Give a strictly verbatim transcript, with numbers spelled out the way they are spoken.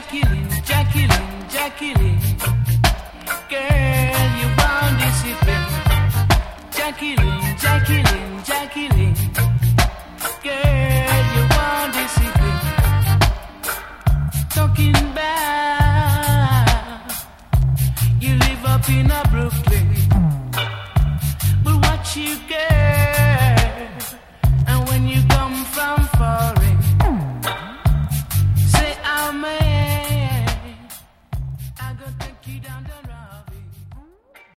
Jacqueline, Jacqueline, Jacqueline. Girl, you want discipline. Jacqueline, Jacqueline, Jacqueline. Girl, you want discipline. Talking about you live up in a Brooklyn, but what you get?